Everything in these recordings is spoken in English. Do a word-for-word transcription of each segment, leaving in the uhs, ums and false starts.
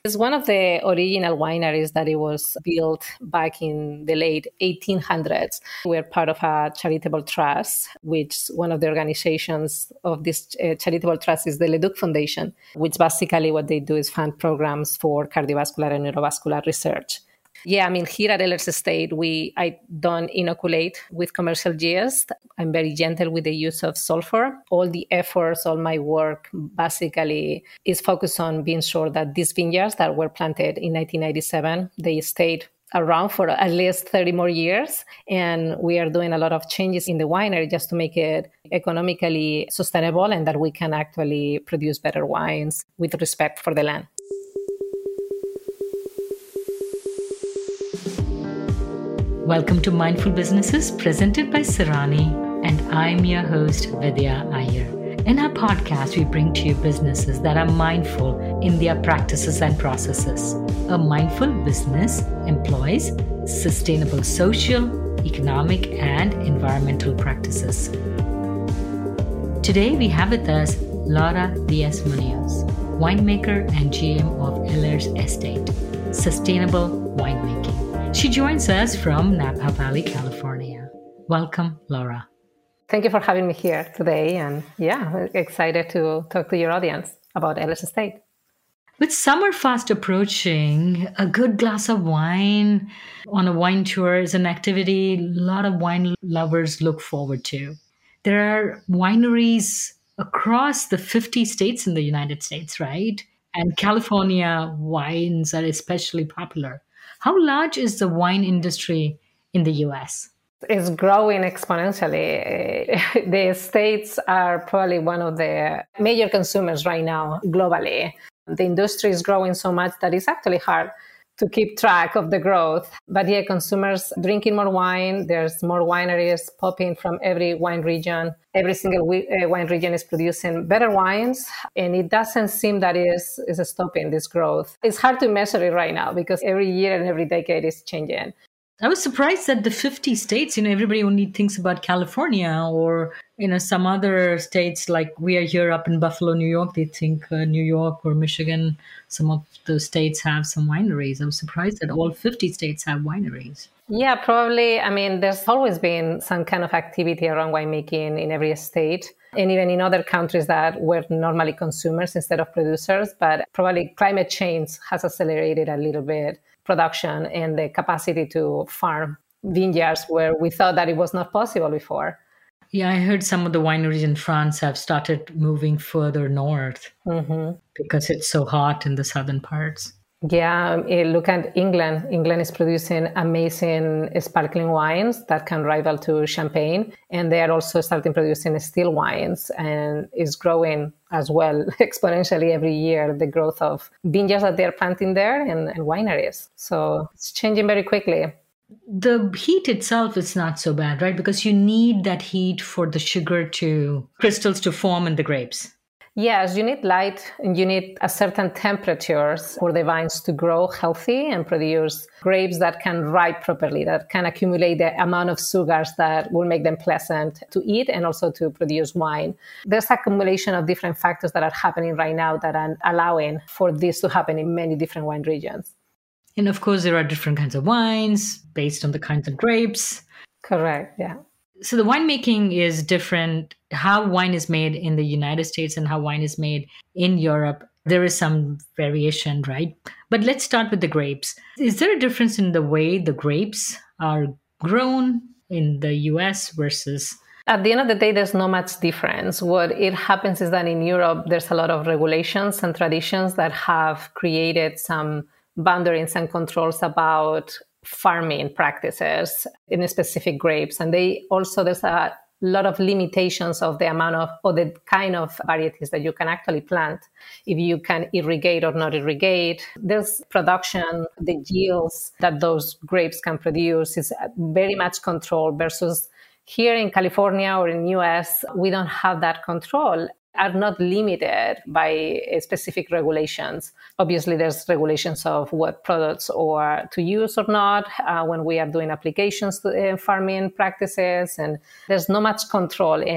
It's one of the original wineries that it was built back in the late eighteen hundreds. We're part of a charitable trust, which one of the organizations of this uh, charitable trust is the Leduc Foundation, which basically what they do is fund programs for cardiovascular and neurovascular research. Yeah, I mean, here at Ehlers Estate, we I don't inoculate with commercial yeast. I'm very gentle with the use of sulfur. All the efforts, all my work basically is focused on being sure that these vineyards that were planted in nineteen ninety-seven, they stayed around for at least thirty more years. And we are doing a lot of changes in the winery just to make it economically sustainable and that we can actually produce better wines with respect for the land. Welcome to Mindful Businesses, presented by Sirani, and I'm your host, Vidya Iyer. In our podcast, we bring to you businesses that are mindful in their practices and processes. A mindful business employs sustainable social, economic, and environmental practices. Today, we have with us Laura Diaz-Munoz, winemaker and G M of Ehlers Estate, Sustainable Winemaking. She joins us from Napa Valley, California. Welcome, Laura. Thank you for having me here today. And yeah, excited to talk to your audience about Ehlers Estate. With summer fast approaching, a good glass of wine on a wine tour is an activity a lot of wine lovers look forward to. There are wineries across the fifty states in the United States, right? And California wines are especially popular. How large is the wine industry in the U S? It's growing exponentially. The states are probably one of the major consumers right now globally. The industry is growing so much that it's actually hard to keep track of the growth. But yeah, consumers drinking more wine. There's more wineries popping from every wine region. Every single wine region is producing better wines. And it doesn't seem that it is, is stopping this growth. It's hard to measure it right now because every year and every decade is changing. I was surprised that the fifty states, you know, everybody only thinks about California or, you know, some other states like we are here up in Buffalo, New York. They think uh, New York or Michigan, some of those states have some wineries. I was surprised that all fifty states have wineries. Yeah, probably. I mean, there's always been some kind of activity around winemaking in every state and even in other countries that were normally consumers instead of producers. But probably climate change has accelerated a little bit production and the capacity to farm vineyards where we thought that it was not possible before. Yeah, I heard some of the wineries in France have started moving further north mm-hmm. because it's so hot in the southern parts. Yeah, look at England. England is producing amazing sparkling wines that can rival to champagne. And they are also starting producing still wines and is growing as well exponentially every year, the growth of vineyards that they're planting there and, and wineries. So it's changing very quickly. The heat itself is not so bad, right? Because you need that heat for the sugar to crystals to form in the grapes. Yes, you need light and you need a certain temperatures for the vines to grow healthy and produce grapes that can ripe properly, that can accumulate the amount of sugars that will make them pleasant to eat and also to produce wine. There's accumulation of different factors that are happening right now that are allowing for this to happen in many different wine regions. And of course, there are different kinds of wines based on the kinds of grapes. Correct, yeah. So the winemaking is different. How wine is made in the United States and how wine is made in Europe, there is some variation, right? But let's start with the grapes. Is there a difference in the way the grapes are grown in the U S versus? At the end of the day, there's not much difference. What it happens is that in Europe, there's a lot of regulations and traditions that have created some boundaries and controls about farming practices in specific grapes. And they also, there's a lot of limitations of the amount of, or the kind of varieties that you can actually plant, if you can irrigate or not irrigate. There's production, the yields that those grapes can produce is very much controlled versus here in California or in U S, we don't have that control. Are not limited by specific regulations. Obviously, there's regulations of what products or to use or not uh, when we are doing applications to uh, farming practices, and there's not much control. And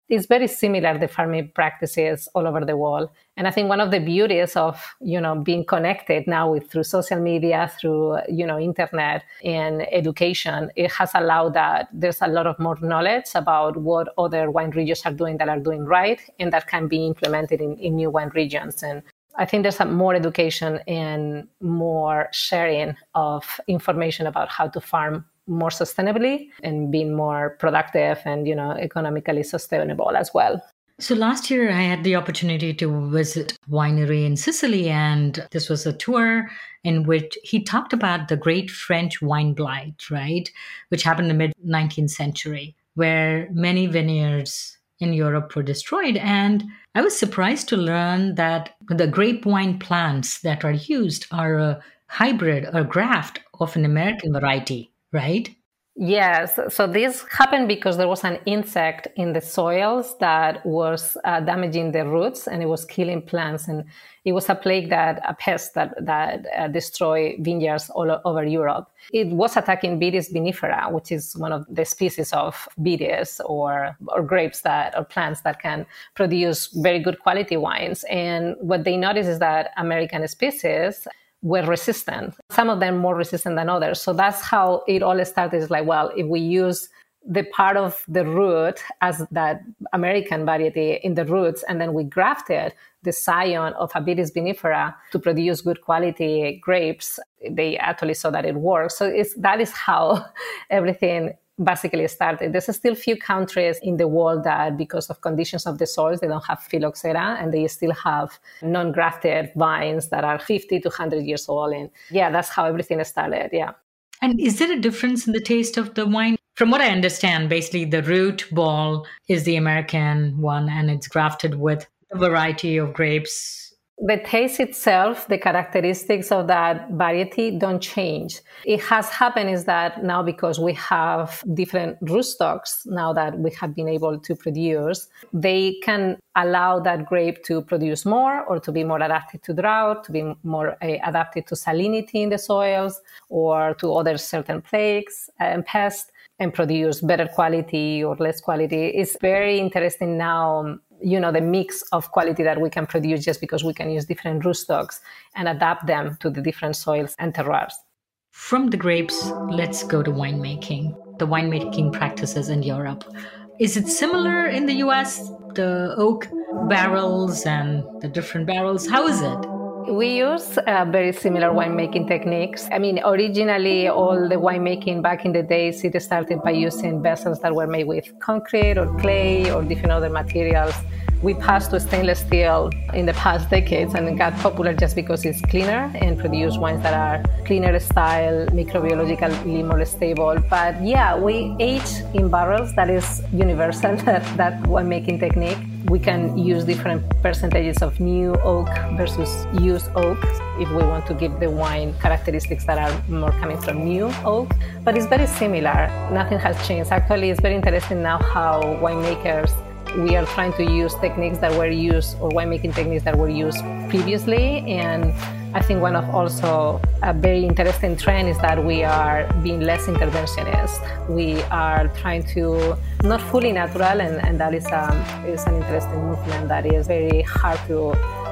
it's very similar, the farming practices all over the world. And I think one of the beauties of, you know, being connected now with through social media, through, you know, internet and education, it has allowed that there's a lot of more knowledge about what other wine regions are doing that are doing right, and that can be implemented in, in new wine regions. And I think there's a more education and more sharing of information about how to farm more sustainably and being more productive and, you know, economically sustainable as well. So last year I had the opportunity to visit a winery in Sicily, and this was a tour in which he talked about the great French wine blight, right, which happened in the mid nineteenth century, where many vineyards in Europe were destroyed. And I was surprised to learn that the grape wine plants that are used are a hybrid or graft of an American variety, right? Yes. So this happened because there was an insect in the soils that was uh, damaging the roots, and it was killing plants. And it was a plague, that a pest that that uh, destroyed vineyards all over Europe. It was attacking Vitis vinifera, which is one of the species of vitis or or grapes that or plants that can produce very good quality wines. And what they noticed is that American species were resistant, some of them more resistant than others. So that's how it all started. It's like, well, if we use the part of the root as that American variety in the roots, and then we grafted the scion of a Vitis vinifera to produce good quality grapes, they actually saw that it works. So it's, that is how everything basically started. There's still few countries in the world that, because of conditions of the soils, they don't have phylloxera, and they still have non-grafted vines that are fifty to one hundred years old. And yeah, that's how everything started. Yeah. And is there a difference in the taste of the wine? From what I understand, basically the root ball is the American one, and it's grafted with a variety of grapes. The taste itself, the characteristics of that variety don't change. It has happened is that now, because we have different rootstocks now that we have been able to produce, they can allow that grape to produce more, or to be more adapted to drought, to be more uh, adapted to salinity in the soils, or to other certain plagues and pests, and produce better quality or less quality. It's very interesting now, you know, the mix of quality that we can produce just because we can use different rootstocks and adapt them to the different soils and terroirs. From the grapes, let's go to winemaking, the winemaking practices in Europe. Is it similar in the U S, the oak barrels and the different barrels? How is it? We use uh, very similar winemaking techniques. I mean, originally, all the winemaking back in the days, it started by using vessels that were made with concrete or clay or different other materials. We passed to stainless steel in the past decades, and it got popular just because it's cleaner and produce wines that are cleaner style, microbiologically more stable. But yeah, we age in barrels. That is universal, that, that winemaking technique. We can use different percentages of new oak versus used oak if we want to give the wine characteristics that are more coming from new oak. But it's very similar. Nothing has changed. Actually, it's very interesting now how winemakers, we are trying to use techniques that were used, or winemaking techniques that were used previously. And I think one of also a very interesting trend is that we are being less interventionist. We are trying to not fully natural, and, and that is, um, is an interesting movement that is very hard to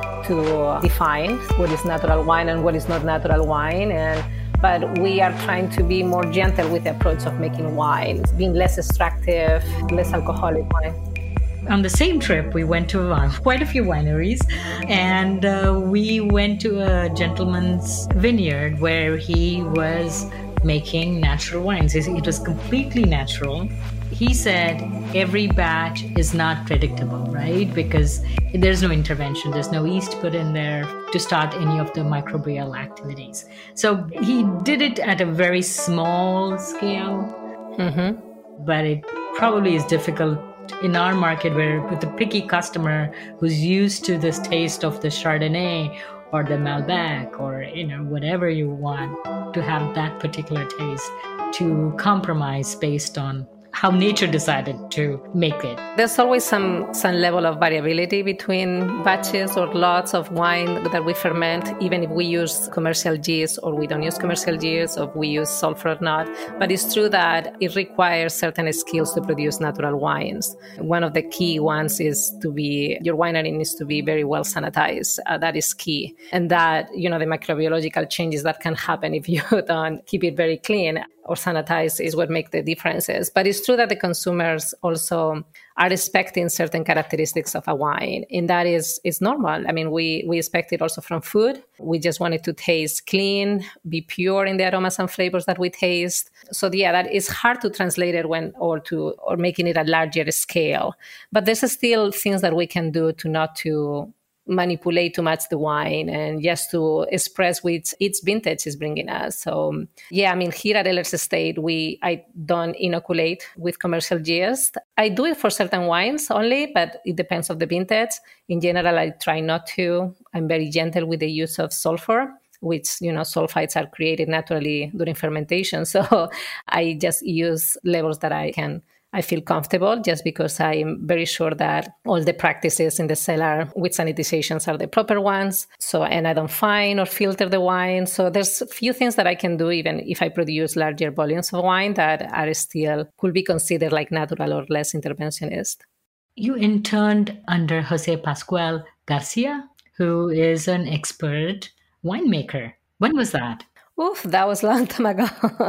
to define what is natural wine and what is not natural wine. And but we are trying to be more gentle with the approach of making wine, being less extractive, less alcoholic wine. On the same trip, we went to uh, quite a few wineries, and uh, we went to a gentleman's vineyard where he was making natural wines. It was completely natural. He said every batch is not predictable, right? Because there's no intervention, there's no yeast put in there to start any of the microbial activities. So he did it at a very small scale, mm-hmm. but it probably is difficult in our market, where with the picky customer who's used to this taste of the Chardonnay or the Malbec or, you know, whatever you want to have that particular taste, to compromise based on how nature decided to make it? There's always some, some level of variability between batches or lots of wine that we ferment, even if we use commercial yeast or we don't use commercial yeast or we use sulfur or not. But it's true that it requires certain skills to produce natural wines. One of the key ones is to be, your winery needs to be very well sanitized. Uh, that is key. And that, you know, the microbiological changes that can happen if you don't keep it very clean or sanitized is what make the differences. But it's true that the consumers also are expecting certain characteristics of a wine. And that is, is normal. I mean, we, we expect it also from food. We just want it to taste clean, be pure in the aromas and flavors that we taste. So yeah, that is hard to translate it when, or to, or making it a larger scale. But there's still things that we can do to not to manipulate too much the wine and just to express which its vintage is bringing us. So yeah, I mean, here at Eller's Estate, we I don't inoculate with commercial yeast. I do it for certain wines only, but it depends on the vintage. In general, I try not to. I'm very gentle with the use of sulfur, which, you know, sulfites are created naturally during fermentation. So I just use levels that I can I feel comfortable, just because I'm very sure that all the practices in the cellar with sanitizations are the proper ones. So, and I don't fine or filter the wine. So there's a few things that I can do, even if I produce larger volumes of wine, that are still could be considered like natural or less interventionist. You interned under Jose Pascual Garcia, who is an expert winemaker. When was that? Oof, that was a long time ago.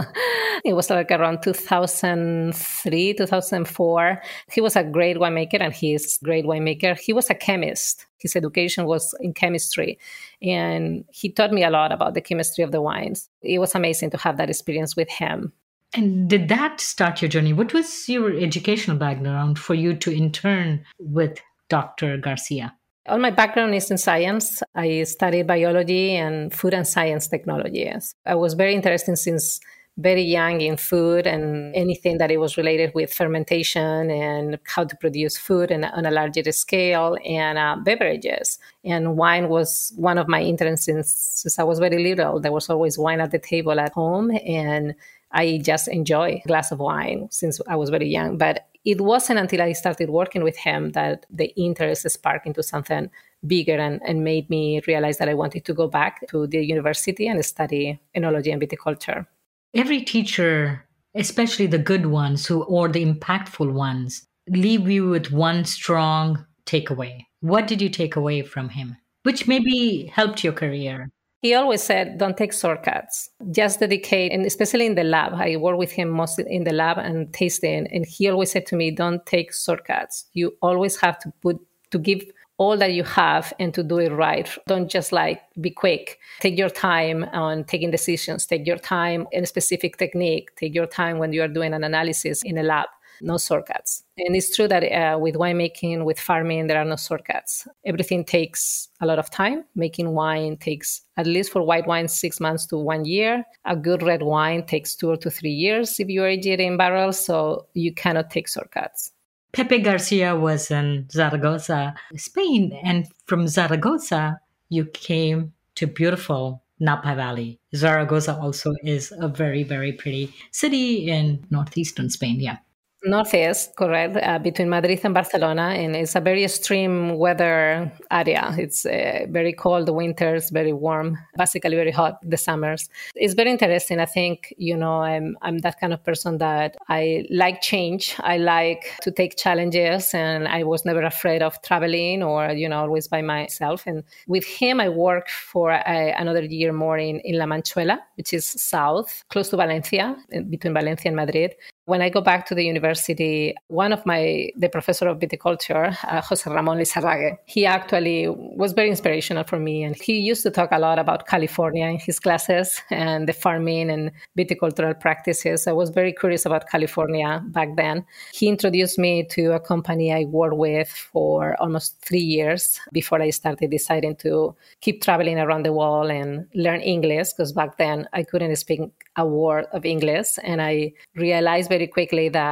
It was like around two thousand three, two thousand four. He was a great winemaker, and he is a great winemaker. He was a chemist. His education was in chemistry, and he taught me a lot about the chemistry of the wines. It was amazing to have that experience with him. And did that start your journey? What was your educational background for you to intern with Doctor Garcia? All my background is in science. I studied biology and food and science technologies. I was very interested since very young in food and anything that it was related with fermentation and how to produce food and on a larger scale, and uh, beverages. And wine was one of my interests since, since I was very little. There was always wine at the table at home, and I just enjoy a glass of wine since I was very young. But it wasn't until I started working with him that the interest sparked into something bigger and, and made me realize that I wanted to go back to the university and study enology and viticulture. Every teacher, especially the good ones who or the impactful ones, leave you with one strong takeaway. What did you take away from him, which maybe helped your career? He always said, don't take shortcuts, just dedicate, and especially in the lab. I work with him mostly in the lab and tasting, and he always said to me, don't take shortcuts. You always have to put, to give all that you have and to do it right. Don't just like be quick. Take your time on taking decisions. Take your time in a specific technique. Take your time when you are doing an analysis in a lab. No shortcuts. And it's true that uh, with winemaking, with farming, there are no shortcuts. Everything takes a lot of time. Making wine takes, at least for white wine, six months to one year. A good red wine takes two or to three years if you age it in barrels. So you cannot take shortcuts. Pepe Garcia was in Zaragoza, Spain. And from Zaragoza, you came to beautiful Napa Valley. Zaragoza also is a very, very pretty city in northeastern Spain. Yeah. Northeast, correct, uh, between Madrid and Barcelona, and it's a very extreme weather area. It's uh, very cold the winters, very warm, basically very hot the summers. It's very interesting. I think, you know, I'm I'm that kind of person that I like change. I like to take challenges, and I was never afraid of traveling or, you know, always by myself. And with him, I worked for a, another year more in, in La Manchuela, which is south, close to Valencia, between Valencia and Madrid. When I go back to the university, one of my, the professor of viticulture, uh, Jose Ramon Lizarrague, he actually was very inspirational for me. And he used to talk a lot about California in his classes and the farming and viticultural practices. I was very curious about California back then. He introduced me to a company I worked with for almost three years before I started deciding to keep traveling around the world and learn English, because back then I couldn't speak a word of English. And I realized very quickly that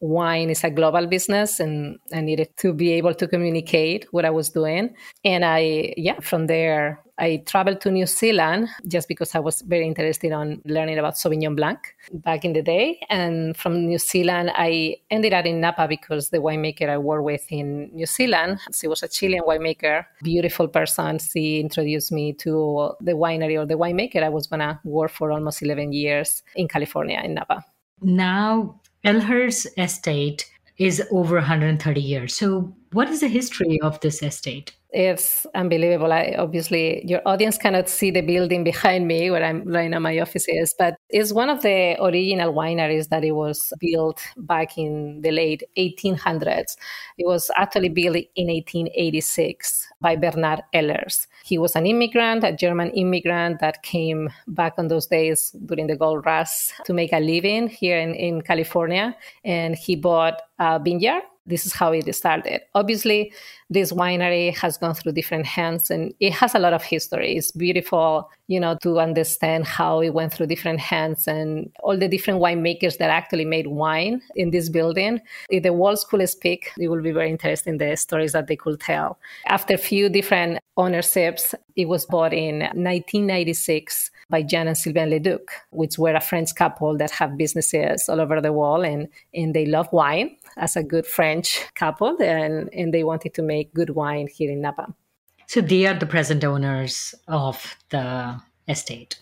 wine is a global business and I needed to be able to communicate what I was doing. And I, yeah, from there, I traveled to New Zealand just because I was very interested in learning about Sauvignon Blanc back in the day. And from New Zealand, I ended up in Napa because the winemaker I worked with in New Zealand, she was a Chilean winemaker, beautiful person. She introduced me to the winery or the winemaker I was going to work for almost eleven years in California, in Napa. Now, Elher's estate is over one hundred thirty years. So what is the history of this estate? It's unbelievable. I, obviously, your audience cannot see the building behind me where I'm right now, my office is, but it's one of the original wineries that it was built back in the late eighteen hundreds. It was actually built in eighteen eighty-six by Bernard Ehlers. He was an immigrant, a German immigrant that came back on those days during the gold rush to make a living here in, in California. And he bought a vineyard. This is how it started. Obviously, this winery has gone through different hands and it has a lot of history. It's beautiful, you know, to understand how it went through different hands and all the different winemakers that actually made wine in this building. If the walls could speak, it will be very interesting, the stories that they could tell. After a few different ownerships, it was bought in nineteen ninety-six by Jean and Sylvain Leduc, which were a French couple that have businesses all over the world and, and they love wine as a good French couple, and, and they wanted to make good wine here in Napa. So they are the present owners of the estate.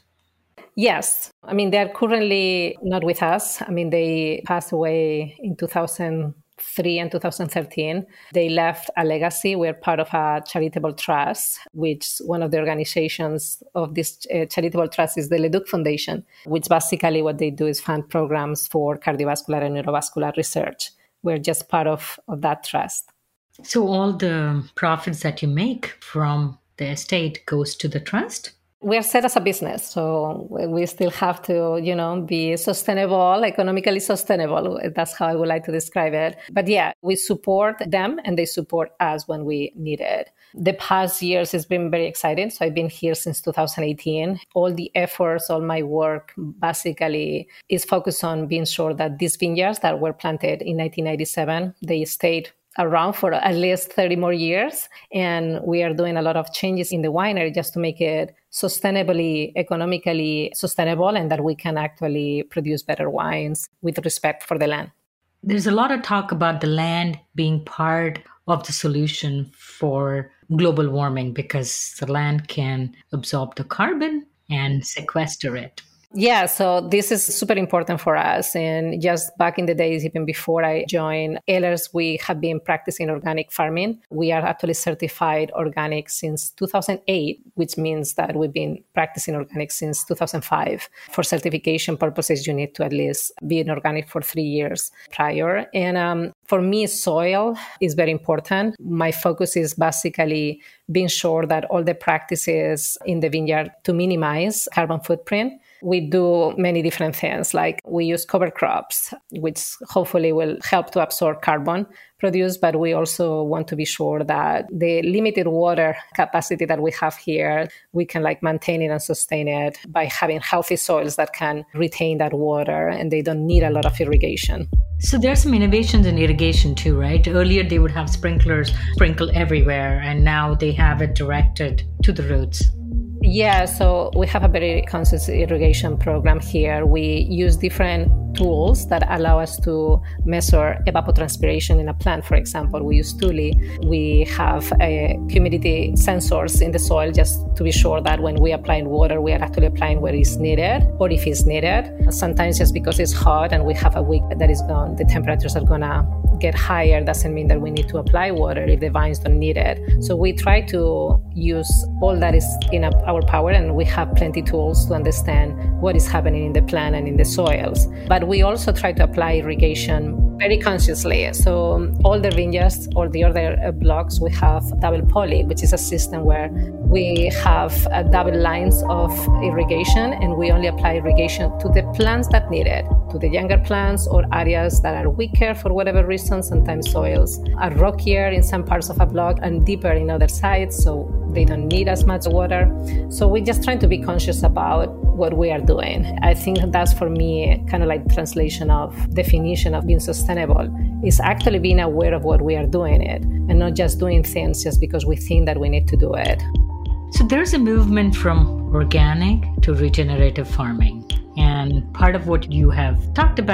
Yes. I mean, they're currently not with us. I mean, they passed away in two thousand three and two thousand thirteen. They left a legacy. We're part of a charitable trust, which one of the organizations of this uh, charitable trust is the Leduc Foundation, which basically what they do is fund programs for cardiovascular and neurovascular research. We're just part of, of that trust. So all the profits that you make from the estate goes to the trust? We are set as a business, so we still have to, you know, be sustainable, economically sustainable. That's how I would like to describe it. But yeah, we support them and they support us when we need it. The past years has been very exciting. So I've been here since two thousand eighteen. All the efforts, all my work basically is focused on being sure that these vineyards that were planted in nineteen ninety-seven, they stayed around for at least thirty more years. And we are doing a lot of changes in the winery just to make it sustainably, economically sustainable, and that we can actually produce better wines with respect for the land. There's a lot of talk about the land being part of the solution for global warming because the land can absorb the carbon and sequester it. Yeah, so this is super important for us. And just back in the days, even before I joined Ehlers, we have been practicing organic farming. We are actually certified organic since two thousand eight, which means that we've been practicing organic since two thousand five. For certification purposes, you need to at least be in organic for three years prior. And um, for me, soil is very important. My focus is basically being sure that all the practices in the vineyard to minimize carbon footprint. We do many different things, like we use cover crops, which hopefully will help to absorb carbon produced, but we also want to be sure that the limited water capacity that we have here, we can like maintain it and sustain it by having healthy soils that can retain that water and they don't need a lot of irrigation. So there's some innovations in irrigation too, right? Earlier they would have sprinklers sprinkle everywhere, and now they have it directed to the roots. Yeah, so we have a very conscious irrigation program here. We use different tools that allow us to measure evapotranspiration in a plant. For example, we use Thule. We have a humidity sensors in the soil just to be sure that when we apply water, we are actually applying where it's needed or if it's needed. Sometimes just because it's hot and we have a week that is gone, the temperatures are going to get higher doesn't mean that we need to apply water if the vines don't need it. So we try to use all that is in our power, and we have plenty tools to understand what is happening in the plant and in the soils. But we also try to apply irrigation very consciously. So all the vineyards or the other blocks, we have double poly, which is a system where we have uh, double lines of irrigation, and we only apply irrigation to the plants that need it, to the younger plants or areas that are weaker for whatever reason. Sometimes soils are rockier in some parts of a block and deeper in other sides, so they don't need as much water. So we're just trying to be conscious about what we are doing. I think that's for me kind of like translation of definition of being sustainable sustainable. It's actually being aware of what we are doing it and not just doing things just because we think that we need to do it. So there's a movement from organic to regenerative farming. And part of what you have talked about